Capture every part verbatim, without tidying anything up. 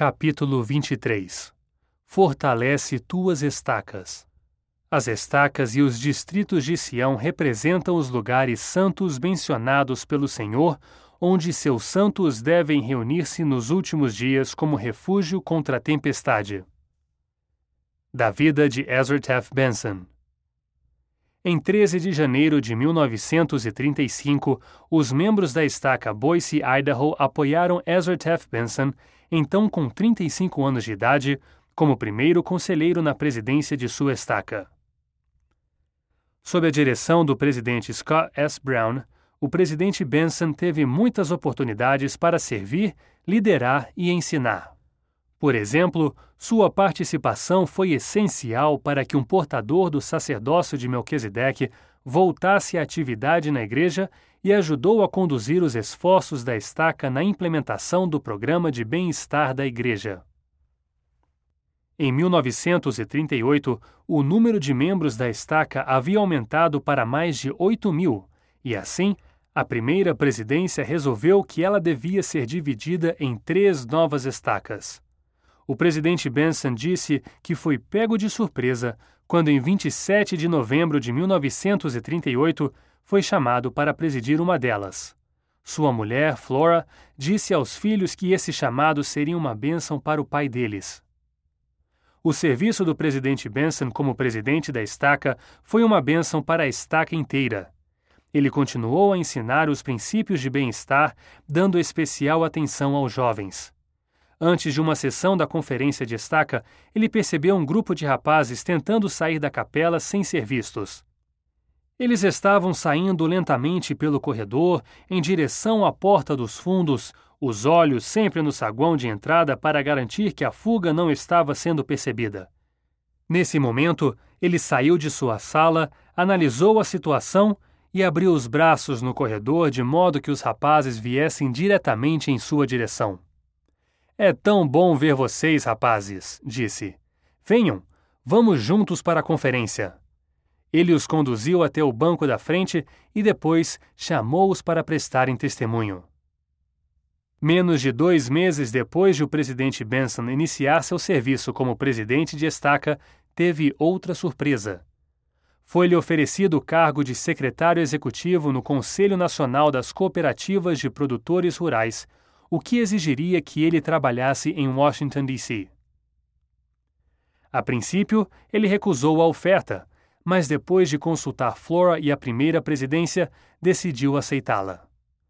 Capítulo vinte e três. Fortalece tuas estacas. As estacas e os distritos de Sião representam os lugares santos mencionados pelo Senhor, onde seus santos devem reunir-se nos últimos dias como refúgio contra a tempestade. Da vida de Ezra Taft Benson. Em treze de janeiro de mil novecentos e trinta e cinco, os membros da estaca Boise, Idaho, apoiaram Ezra Taft Benson, então com trinta e cinco anos de idade, como primeiro conselheiro na presidência de sua estaca. Sob a direção do presidente Scott S. Brown, o presidente Benson teve muitas oportunidades para servir, liderar e ensinar. Por exemplo, sua participação foi essencial para que um portador do sacerdócio de Melquisedeque voltasse à atividade na igreja e ajudou a conduzir os esforços da estaca na implementação do programa de bem-estar da igreja. Em mil novecentos e trinta e oito, o número de membros da estaca havia aumentado para mais de oito mil, e assim, a primeira presidência resolveu que ela devia ser dividida em três novas estacas. O presidente Benson disse que foi pego de surpresa quando, em vinte e sete de novembro de mil novecentos e trinta e oito, foi chamado para presidir uma delas. Sua mulher, Flora, disse aos filhos que esse chamado seria uma bênção para o pai deles. O serviço do presidente Benson como presidente da estaca foi uma bênção para a estaca inteira. Ele continuou a ensinar os princípios de bem-estar, dando especial atenção aos jovens. Antes de uma sessão da conferência de estaca, ele percebeu um grupo de rapazes tentando sair da capela sem ser vistos. Eles estavam saindo lentamente pelo corredor, em direção à porta dos fundos, os olhos sempre no saguão de entrada para garantir que a fuga não estava sendo percebida. Nesse momento, ele saiu de sua sala, analisou a situação e abriu os braços no corredor de modo que os rapazes viessem diretamente em sua direção. "É tão bom ver vocês, rapazes", disse. "Venham, vamos juntos para a conferência." Ele os conduziu até o banco da frente e depois chamou-os para prestarem testemunho. Menos de dois meses depois de o presidente Benson iniciar seu serviço como presidente de estaca, teve outra surpresa. Foi-lhe oferecido o cargo de secretário executivo no Conselho Nacional das Cooperativas de Produtores Rurais, o que exigiria que ele trabalhasse em Washington, D C A princípio, ele recusou a oferta, mas depois de consultar Flora e a primeira presidência, decidiu aceitá-la.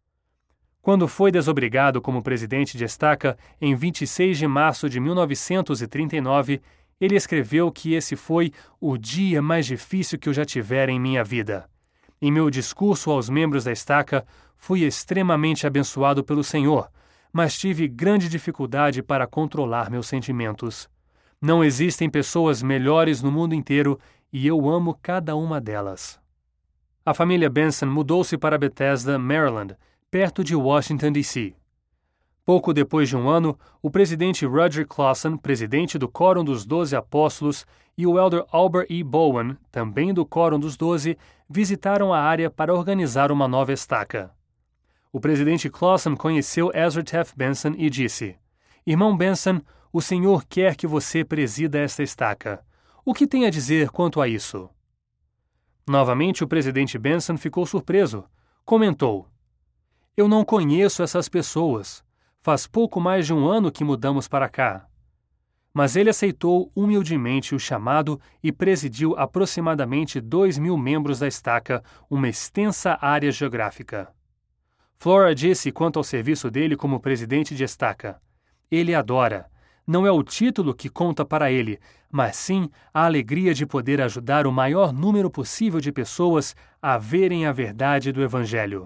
Quando foi desobrigado como presidente de estaca, em vinte e seis de março de mil novecentos e trinta e nove, ele escreveu que esse foi o dia mais difícil que eu já tivera em minha vida. Em meu discurso aos membros da estaca, fui extremamente abençoado pelo Senhor, mas tive grande dificuldade para controlar meus sentimentos. Não existem pessoas melhores no mundo inteiro e eu amo cada uma delas. A família Benson mudou-se para Bethesda, Maryland, perto de Washington, D C Pouco depois de um ano, o presidente Roger Clausen, presidente do Quórum dos Doze Apóstolos, e o elder Albert E. Bowen, também do Quórum dos Doze, visitaram a área para organizar uma nova estaca. O presidente Clausen conheceu Ezra Taft Benson e disse: "Irmão Benson, o Senhor quer que você presida esta estaca. O que tem a dizer quanto a isso?" Novamente o presidente Benson ficou surpreso. Comentou: "Eu não conheço essas pessoas. Faz pouco mais de um ano que mudamos para cá." Mas ele aceitou humildemente o chamado e presidiu aproximadamente dois mil membros da estaca, uma extensa área geográfica. Flora disse quanto ao serviço dele como presidente de estaca: "Ele adora. Não é o título que conta para ele, mas sim a alegria de poder ajudar o maior número possível de pessoas a verem a verdade do Evangelho."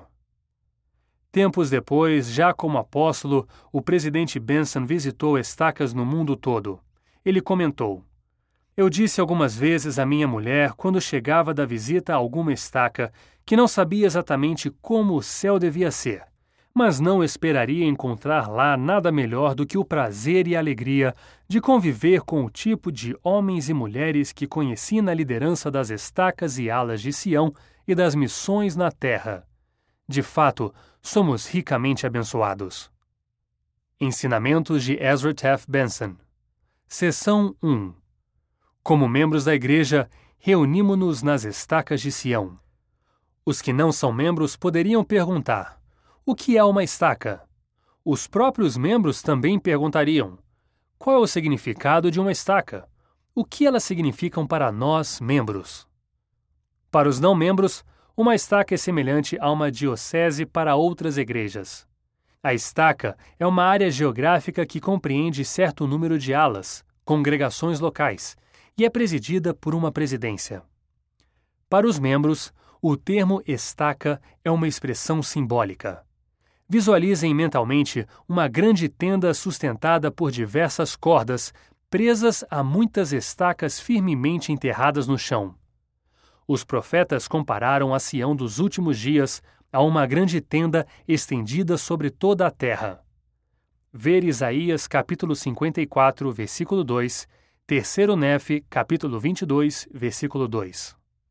Tempos depois, já como apóstolo, o presidente Benson visitou estacas no mundo todo. Ele comentou: "Eu disse algumas vezes à minha mulher, quando chegava da visita a alguma estaca, que não sabia exatamente como o céu devia ser, mas não esperaria encontrar lá nada melhor do que o prazer e a alegria de conviver com o tipo de homens e mulheres que conheci na liderança das estacas e alas de Sião e das missões na terra. De fato, somos ricamente abençoados." Ensinamentos de Ezra Taft Benson. Seção um. Como membros da Igreja, reunimo-nos nas estacas de Sião. Os que não são membros poderiam perguntar: o que é uma estaca? Os próprios membros também perguntariam: qual é o significado de uma estaca? O que elas significam para nós, membros? Para os não-membros, uma estaca é semelhante a uma diocese para outras igrejas. A estaca é uma área geográfica que compreende certo número de alas, congregações locais, e é presidida por uma presidência. Para os membros, o termo estaca é uma expressão simbólica. Visualizem mentalmente uma grande tenda sustentada por diversas cordas, presas a muitas estacas firmemente enterradas no chão. Os profetas compararam a Sião dos últimos dias a uma grande tenda estendida sobre toda a terra. Ver Isaías capítulo cinquenta e quatro, versículo dois, terceiro Nefe, capítulo vinte e dois, versículo dois.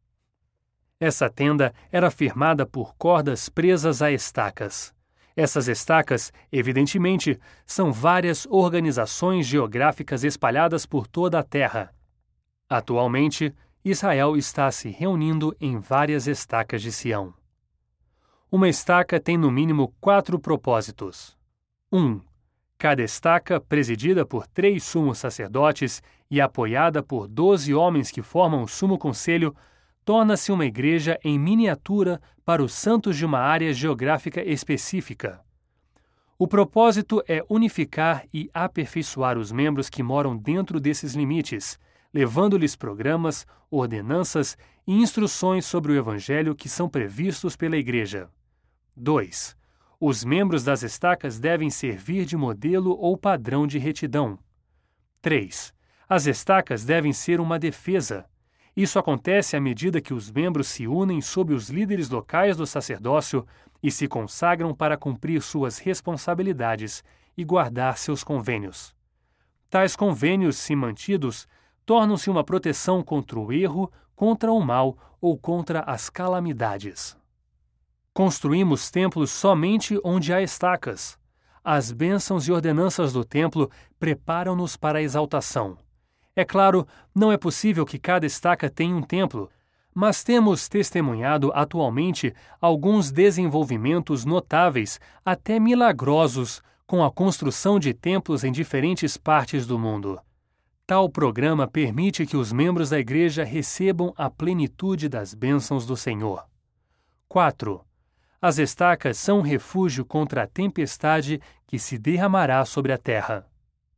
Essa tenda era firmada por cordas presas a estacas. Essas estacas, evidentemente, são várias organizações geográficas espalhadas por toda a terra. Atualmente, Israel está se reunindo em várias estacas de Sião. Uma estaca tem no mínimo quatro propósitos. um. Cada estaca, presidida por três sumos sacerdotes e apoiada por doze homens que formam o sumo conselho, torna-se uma igreja em miniatura para os santos de uma área geográfica específica. O propósito é unificar e aperfeiçoar os membros que moram dentro desses limites, levando-lhes programas, ordenanças e instruções sobre o Evangelho que são previstos pela Igreja. dois. Os membros das estacas devem servir de modelo ou padrão de retidão. três. As estacas devem ser uma defesa. Isso acontece à medida que os membros se unem sob os líderes locais do sacerdócio e se consagram para cumprir suas responsabilidades e guardar seus convênios. Tais convênios, se mantidos, tornam-se uma proteção contra o erro, contra o mal ou contra as calamidades. Construímos templos somente onde há estacas. As bênçãos e ordenanças do templo preparam-nos para a exaltação. É claro, não é possível que cada estaca tenha um templo, mas temos testemunhado atualmente alguns desenvolvimentos notáveis, até milagrosos, com a construção de templos em diferentes partes do mundo. Tal programa permite que os membros da Igreja recebam a plenitude das bênçãos do Senhor. quatro. As estacas são um refúgio contra a tempestade que se derramará sobre a terra.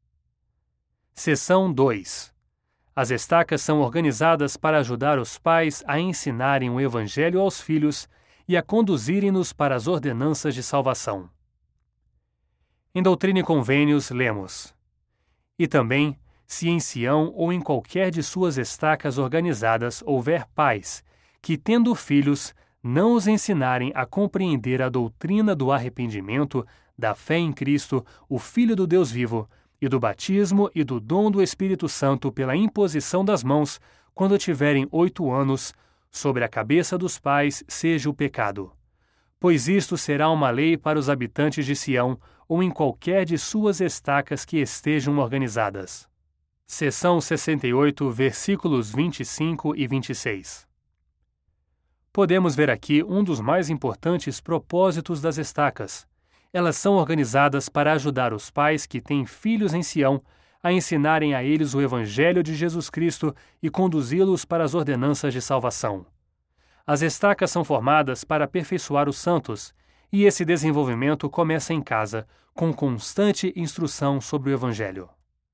Seção dois. As estacas são organizadas para ajudar os pais a ensinarem o Evangelho aos filhos e a conduzirem-nos para as ordenanças de salvação. Em Doutrina e Convênios, lemos: E também, se em Sião ou em qualquer de suas estacas organizadas houver pais, que, tendo filhos, não os ensinarem a compreender a doutrina do arrependimento, da fé em Cristo, o Filho do Deus vivo, e do batismo e do dom do Espírito Santo pela imposição das mãos, quando tiverem oito anos, sobre a cabeça dos pais seja o pecado. Pois isto será uma lei para os habitantes de Sião, ou em qualquer de suas estacas que estejam organizadas. Seção sessenta e oito, versículos vinte e cinco e vinte e seis. Podemos ver aqui um dos mais importantes propósitos das estacas. Elas são organizadas para ajudar os pais que têm filhos em Sião a ensinarem a eles o Evangelho de Jesus Cristo e conduzi-los para as ordenanças de salvação. As estacas são formadas para aperfeiçoar os santos, e esse desenvolvimento começa em casa, com constante instrução sobre o Evangelho.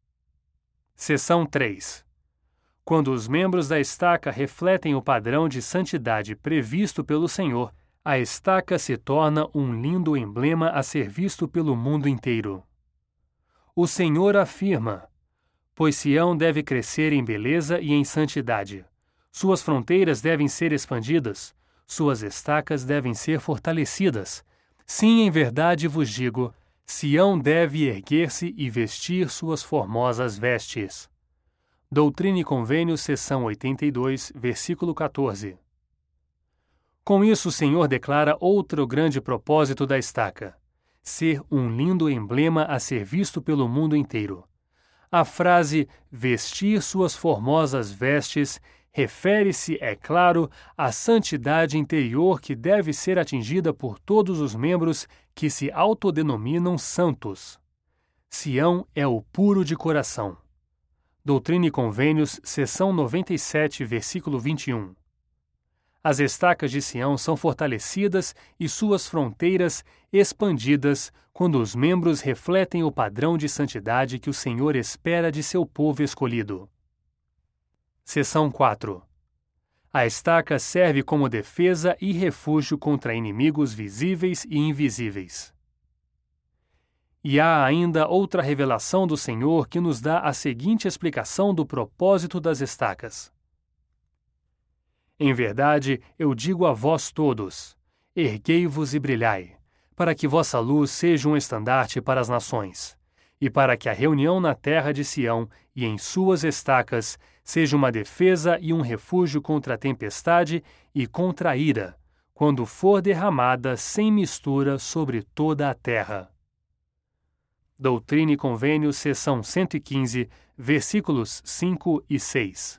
Seção três. Quando os membros da estaca refletem o padrão de santidade previsto pelo Senhor, a estaca se torna um lindo emblema a ser visto pelo mundo inteiro. O Senhor afirma: pois Sião deve crescer em beleza e em santidade. Suas fronteiras devem ser expandidas, suas estacas devem ser fortalecidas. Sim, em verdade vos digo, Sião deve erguer-se e vestir suas formosas vestes. Doutrina e Convênios, seção oitenta e dois, versículo quatorze. Com isso, o Senhor declara outro grande propósito da estaca: ser um lindo emblema a ser visto pelo mundo inteiro. A frase vestir suas formosas vestes refere-se, é claro, à santidade interior que deve ser atingida por todos os membros que se autodenominam santos. Sião é o puro de coração. Doutrina e Convênios, seção noventa e sete, versículo vinte e um. As estacas de Sião são fortalecidas e suas fronteiras expandidas quando os membros refletem o padrão de santidade que o Senhor espera de seu povo escolhido. Seção quatro. A estaca serve como defesa e refúgio contra inimigos visíveis e invisíveis. E há ainda outra revelação do Senhor que nos dá a seguinte explicação do propósito das estacas. Em verdade, eu digo a vós todos, erguei-vos e brilhai, para que vossa luz seja um estandarte para as nações, e para que a reunião na terra de Sião e em suas estacas seja uma defesa e um refúgio contra a tempestade e contra a ira, quando for derramada sem mistura sobre toda a terra. Doutrina e Convênios, seção cento e quinze, versículos cinco e seis.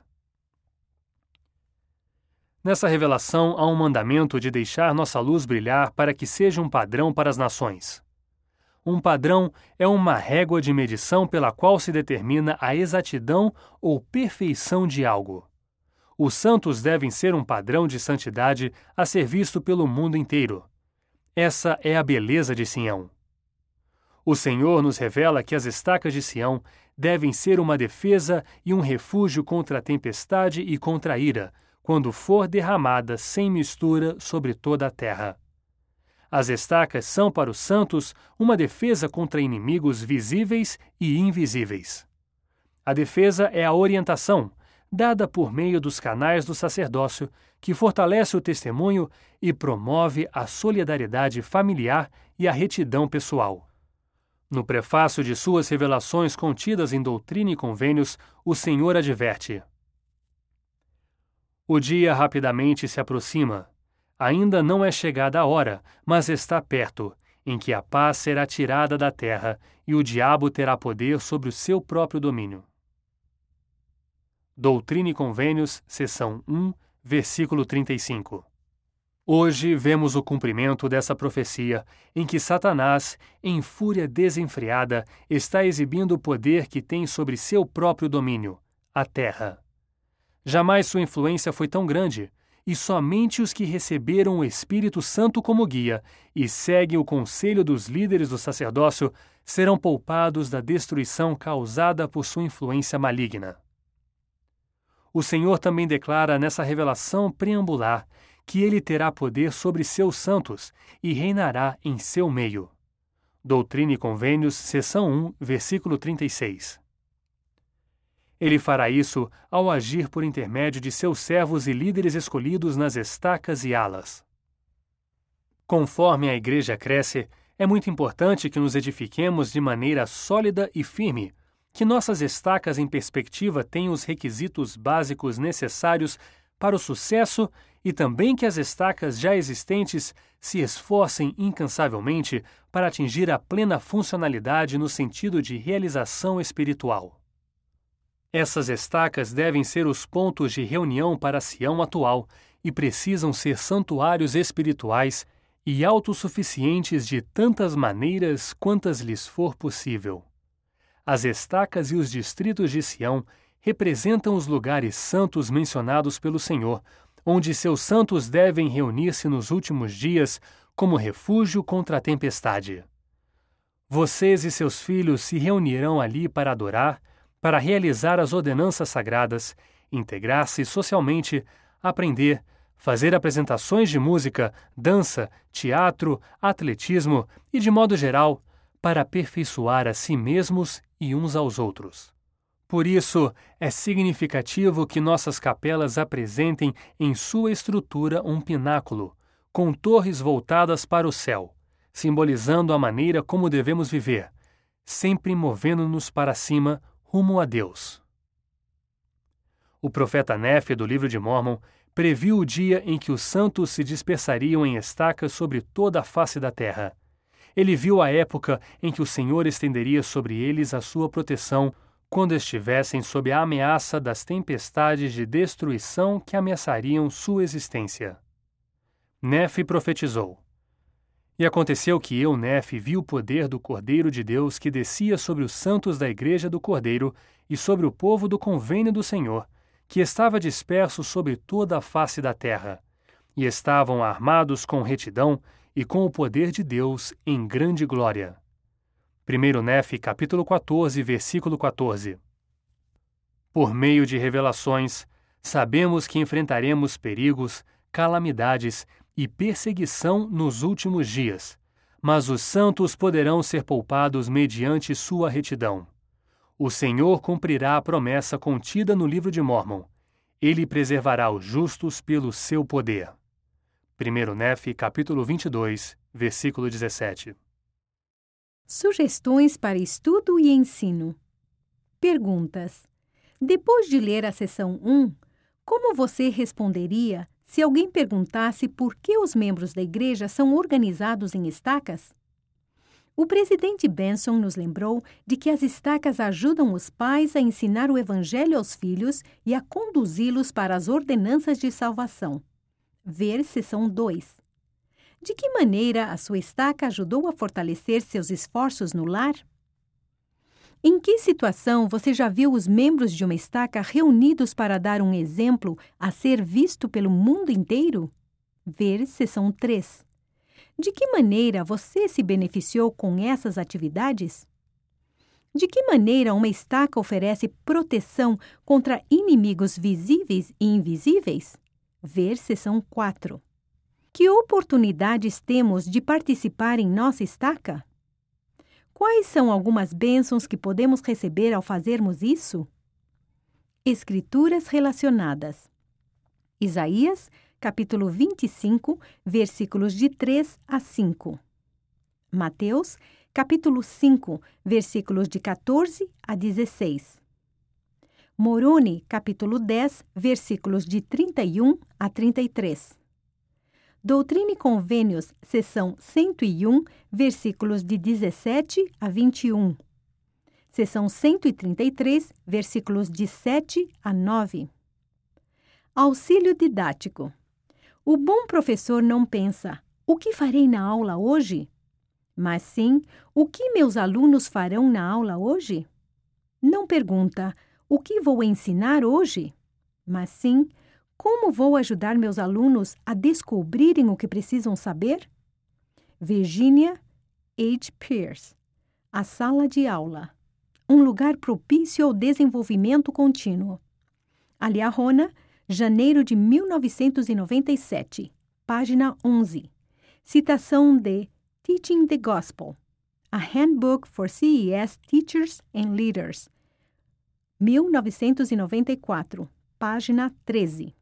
Nessa revelação há um mandamento de deixar nossa luz brilhar para que seja um padrão para as nações. Um padrão é uma régua de medição pela qual se determina a exatidão ou perfeição de algo. Os santos devem ser um padrão de santidade a ser visto pelo mundo inteiro. Essa é a beleza de Sião. O Senhor nos revela que as estacas de Sião devem ser uma defesa e um refúgio contra a tempestade e contra a ira, quando for derramada sem mistura sobre toda a terra. As estacas são para os santos uma defesa contra inimigos visíveis e invisíveis. A defesa é a orientação, dada por meio dos canais do sacerdócio, que fortalece o testemunho e promove a solidariedade familiar e a retidão pessoal. No prefácio de suas revelações contidas em Doutrina e Convênios, o Senhor adverte: o dia rapidamente se aproxima. Ainda não é chegada a hora, mas está perto, em que a paz será tirada da terra e o diabo terá poder sobre o seu próprio domínio. Doutrina e Convênios, seção um, versículo trinta e cinco. Hoje vemos o cumprimento dessa profecia, em que Satanás, em fúria desenfreada, está exibindo o poder que tem sobre seu próprio domínio, a terra. Jamais sua influência foi tão grande, e somente os que receberam o Espírito Santo como guia e seguem o conselho dos líderes do sacerdócio serão poupados da destruição causada por sua influência maligna. O Senhor também declara nessa revelação preambular que ele terá poder sobre seus santos e reinará em seu meio. Doutrina e Convênios, seção um, versículo trinta e seis. Ele fará isso ao agir por intermédio de seus servos e líderes escolhidos nas estacas e alas. Conforme a igreja cresce, é muito importante que nos edifiquemos de maneira sólida e firme, que nossas estacas em perspectiva tenham os requisitos básicos necessários para o sucesso e também que as estacas já existentes se esforcem incansavelmente para atingir a plena funcionalidade no sentido de realização espiritual. Essas estacas devem ser os pontos de reunião para Sião atual e precisam ser santuários espirituais e autossuficientes de tantas maneiras quantas lhes for possível. As estacas e os distritos de Sião representam os lugares santos mencionados pelo Senhor, onde seus santos devem reunir-se nos últimos dias como refúgio contra a tempestade. Vocês e seus filhos se reunirão ali para adorar, para realizar as ordenanças sagradas, integrar-se socialmente, aprender, fazer apresentações de música, dança, teatro, atletismo e, de modo geral, para aperfeiçoar a si mesmos e uns aos outros. Por isso, é significativo que nossas capelas apresentem em sua estrutura um pináculo, com torres voltadas para o céu, simbolizando a maneira como devemos viver, sempre movendo-nos para cima, rumo a Deus. O profeta Nefe, do livro de Mórmon, previu o dia em que os santos se dispersariam em estacas sobre toda a face da terra. Ele viu a época em que o Senhor estenderia sobre eles a sua proteção quando estivessem sob a ameaça das tempestades de destruição que ameaçariam sua existência. Nefe profetizou. E aconteceu que eu, Nefe, vi o poder do Cordeiro de Deus que descia sobre os santos da igreja do Cordeiro e sobre o povo do convênio do Senhor, que estava disperso sobre toda a face da terra, e estavam armados com retidão e com o poder de Deus em grande glória. primeiro Nefe, capítulo quatorze, versículo quatorze. Por meio de revelações, sabemos que enfrentaremos perigos, calamidades e perseguição nos últimos dias, mas os santos poderão ser poupados mediante sua retidão. O Senhor cumprirá a promessa contida no livro de Mórmon. Ele preservará os justos pelo seu poder. primeiro Nefe, capítulo vinte e dois, versículo dezessete. Sugestões para estudo e ensino. Perguntas. Depois de ler a seção um, como você responderia se alguém perguntasse por que os membros da igreja são organizados em estacas? O presidente Benson nos lembrou de que as estacas ajudam os pais a ensinar o evangelho aos filhos e a conduzi-los para as ordenanças de salvação. Ver seção dois. De que maneira a sua estaca ajudou a fortalecer seus esforços no lar? Em que situação você já viu os membros de uma estaca reunidos para dar um exemplo a ser visto pelo mundo inteiro? Ver seção três. De que maneira você se beneficiou com essas atividades? De que maneira uma estaca oferece proteção contra inimigos visíveis e invisíveis? Ver seção quatro. Que oportunidades temos de participar em nossa estaca? Quais são algumas bênçãos que podemos receber ao fazermos isso? Escrituras relacionadas. Isaías, capítulo vinte e cinco, versículos de três a cinco. Mateus, capítulo cinco, versículos de quatorze a dezesseis. Moroni, capítulo dez, versículos de trinta e um a trinta e três. Doutrina e Convênios, seção cento e um, versículos de dezessete a vinte e um. Seção cento e trinta e três, versículos de sete a nove. Auxílio didático. O bom professor não pensa, o que farei na aula hoje? Mas sim, o que meus alunos farão na aula hoje? Não pergunta, o que vou ensinar hoje? Mas sim, como vou ajudar meus alunos a descobrirem o que precisam saber? Virginia H. Pierce. A sala de aula. Um lugar propício ao desenvolvimento contínuo. Aliahona, janeiro de mil novecentos e noventa e sete. Página onze. Citação de Teaching the Gospel. A Handbook for C E S Teachers and Leaders. mil novecentos e noventa e quatro. Página treze.